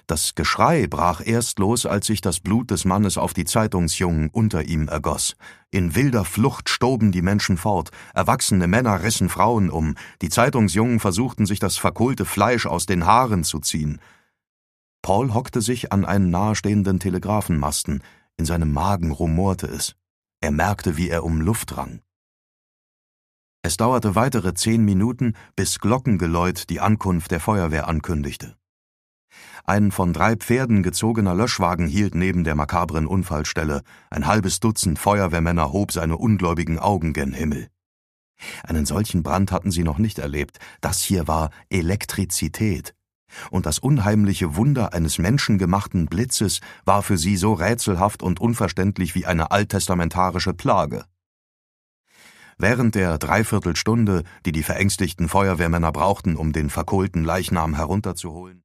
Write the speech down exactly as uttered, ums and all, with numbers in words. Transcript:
Das Geschrei brach erst los, als sich das Blut des Mannes auf die Zeitungsjungen unter ihm ergoss. In wilder Flucht stoben die Menschen fort, erwachsene Männer rissen Frauen um, die Zeitungsjungen versuchten, sich das verkohlte Fleisch aus den Haaren zu ziehen. Paul hockte sich an einen nahestehenden Telegrafenmasten, in seinem Magen rumorte es. Er merkte, wie er um Luft rang. Es dauerte weitere zehn Minuten, bis Glockengeläut die Ankunft der Feuerwehr ankündigte. Ein von drei Pferden gezogener Löschwagen hielt neben der makabren Unfallstelle. Ein halbes Dutzend Feuerwehrmänner hob seine ungläubigen Augen gen Himmel. Einen solchen Brand hatten sie noch nicht erlebt. Das hier war Elektrizität. Und das unheimliche Wunder eines menschengemachten Blitzes war für sie so rätselhaft und unverständlich wie eine alttestamentarische Plage. Während der Dreiviertelstunde, die die verängstigten Feuerwehrmänner brauchten, um den verkohlten Leichnam herunterzuholen,